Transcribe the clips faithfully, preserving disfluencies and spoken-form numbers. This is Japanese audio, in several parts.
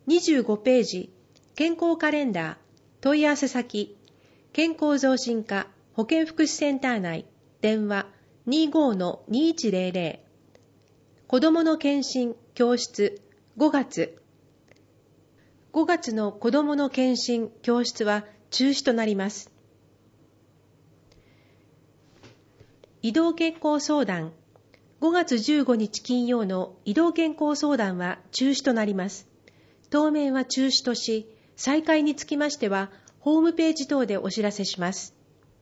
にじゅうごページ、健康カレンダー、問い合わせ先、健康増進課保健福祉センター内、電話 にじゅうごのにいちゼロゼロ、子どもの検診教室ごがつ。ごがつの子どもの検診教室は中止となります。移動健康相談、ごがつじゅうごにち金曜の移動健康相談は中止となります。当面は中止とし、再開につきましては、ホームページ等でお知らせします。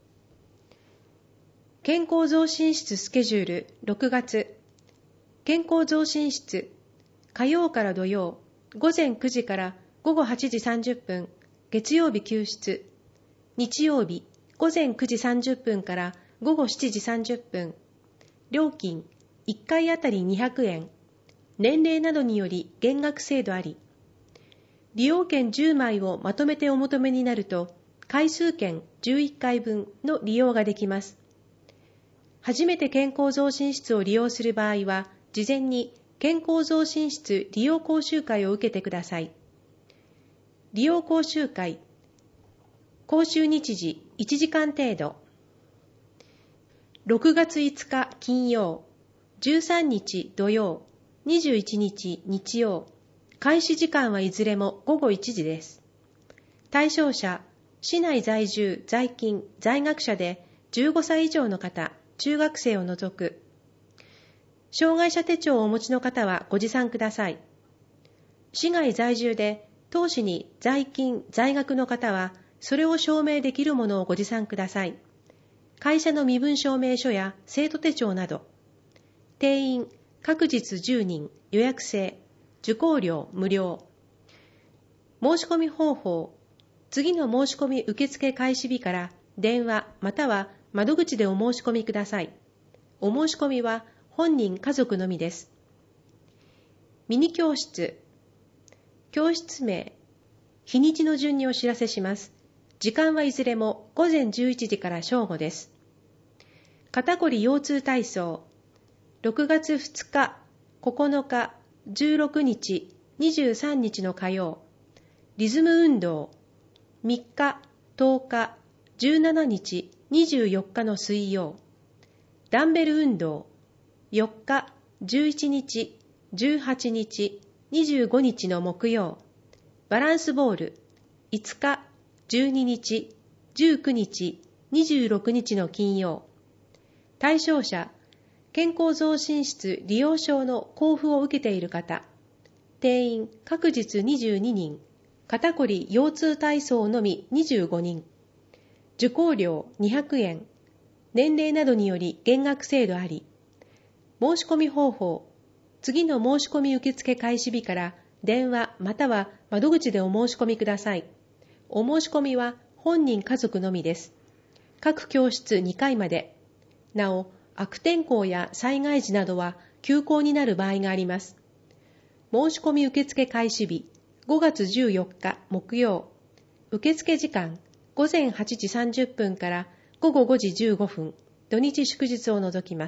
健康増進室スケジュールろくがつ。健康増進室、火曜から土曜、午前くじから午後はちじさんじゅっぷん、月曜日休室。日曜日、午前くじさんじゅっぷんから午後しちじさんじゅっぷん。料金、いっかいあたりにひゃくえん。年齢などにより減額制度あり。利用券じゅうまいをまとめてお求めになると、回数券じゅういっかいぶんの利用ができます。初めて健康増進室を利用する場合は、事前に健康増進室利用講習会を受けてください。利用講習会、講習日時いちじかん程度。ろくがついつか金曜、じゅうさんにち土曜、にじゅういちにち日曜。開始時間はいずれもごごいちじです。対象者、市内在住、在勤、在学者でじゅうごさい以上の方、中学生を除く。障害者手帳をお持ちの方はご持参ください。市外在住で当市に在勤、在学の方は、それを証明できるものをご持参ください。会社の身分証明書や生徒手帳など。定員、各日じゅうにん、予約制。受講料無料。申し込み方法。次の申し込み受付開始日から電話または窓口でお申し込みください。お申し込みは本人家族のみです。ミニ教室。教室名。日にちの順にお知らせします。時間はいずれも午前じゅういちじから正午です。肩こり腰痛体操。ろくがつふつか、ここのか、じゅうろくにち、にじゅうさんにちの火曜。リズム運動。みっか、とおか、じゅうしちにち、にじゅうよっかの水曜。ダンベル運動。よっか、じゅういちにち、じゅうはちにち、にじゅうごにちの木曜。バランスボール。いつか、じゅうににち、じゅうくにち、にじゅうろくにちの金曜。対象者、健康増進室利用証の交付を受けている方。定員、各日にじゅうににん。肩こり腰痛体操のみにじゅうごにん。受講料にひゃくえん。年齢などにより減額制度あり。申し込み方法。次の申し込み受付開始日から電話または窓口でお申し込みください。お申し込みは本人家族のみです。各教室にかいまで。なお、悪天候や災害時などは休校になる場合があります。申し込み受付開始日、ごがつじゅうよっか木曜。受付時間、午前はちじさんじゅっぷんからごごごじじゅうごふん、土日祝日を除きます。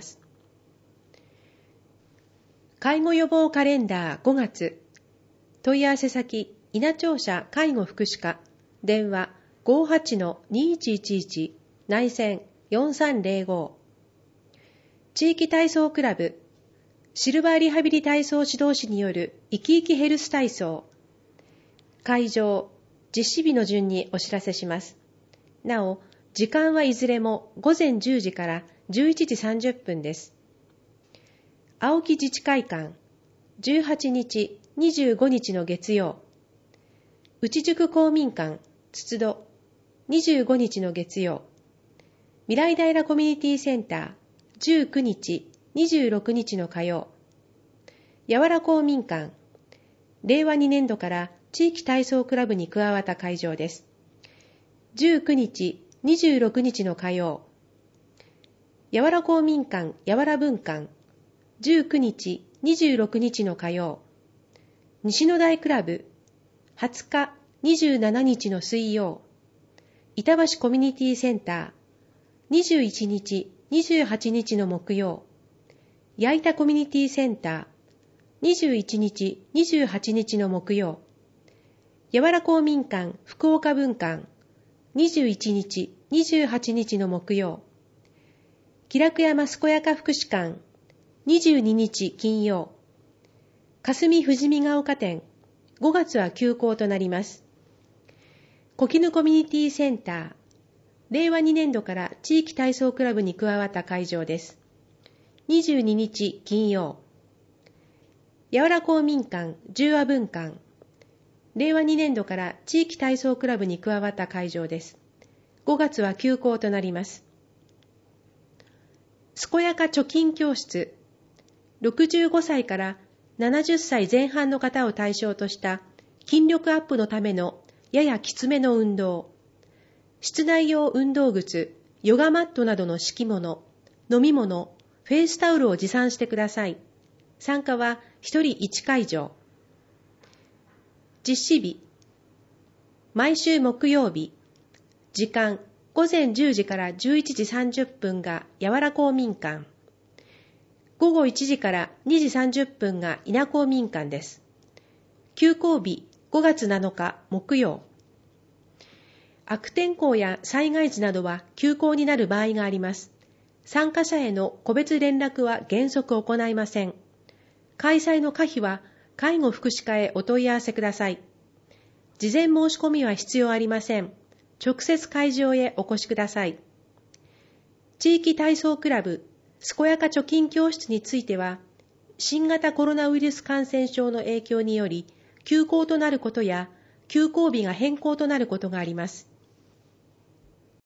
介護予防カレンダーごがつ。問い合わせ先、稲庁舎介護福祉課。電話 ごはちのにいちいちいち、内線よんさんゼロご。地域体操クラブ。シルバーリハビリ体操指導士による生き生きヘルス体操。会場、実施日の順にお知らせします。なお、時間はいずれも午前じゅうじからじゅういちじさんじゅっぷんです。青木自治会館、じゅうはちにち、にじゅうごにちの月曜。内宿公民館、つつど、にじゅうごにちの月曜。未来平コミュニティセンター、じゅうくにち、にじゅうろくにちの火曜。やわら公民館、れいわにねんどから地域体操クラブに加わった会場です。じゅうくにち、にじゅうろくにちの火曜。やわら公民館やわら分館、じゅうくにち、にじゅうろくにちの火曜。西の台クラブ、はつか、にじゅうしちにちの水曜。板橋コミュニティセンター、にじゅういちにち、にじゅうはちにちの木曜。矢板コミュニティセンター、にじゅういちにち、にじゅうはちにちの木曜。 やわら公民館福岡分館にじゅういちにち、にじゅうはちにちの木曜。喜楽山健やか福祉館にじゅうににち金曜。霞富士見ヶ丘店ごがつは休校となります。小絹コミュニティセンターれいわにねんどから地域体操クラブに加わった会場です。にじゅうににち金曜。やわら公民館十和分館れいわにねんどから地域体操クラブに加わった会場です。ごがつは休校となります。健やか貯金教室ろくじゅうごさいからななじゅっさいぜん半の方を対象とした筋力アップのためのややきつめの運動、室内用運動靴、ヨガマットなどの敷物、飲み物、フェイスタオルを持参してください。参加はひとりいちかいじょう。実施日、毎週木曜日、時間、ごぜんじゅうじからじゅういちじさんじゅっぷんがやわら公民館、ごごいちじからにじさんじゅっぷんが稲公民館です。休校日、ごがつなのか木曜。悪天候や災害時などは休校になる場合があります。参加者への個別連絡は原則行いません。開催の可否は介護福祉課へお問い合わせください。事前申し込みは必要ありません。直接会場へお越しください。地域体操クラブ、健やか貯金教室については、新型コロナウイルス感染症の影響により休校となることや休校日が変更となることがあります。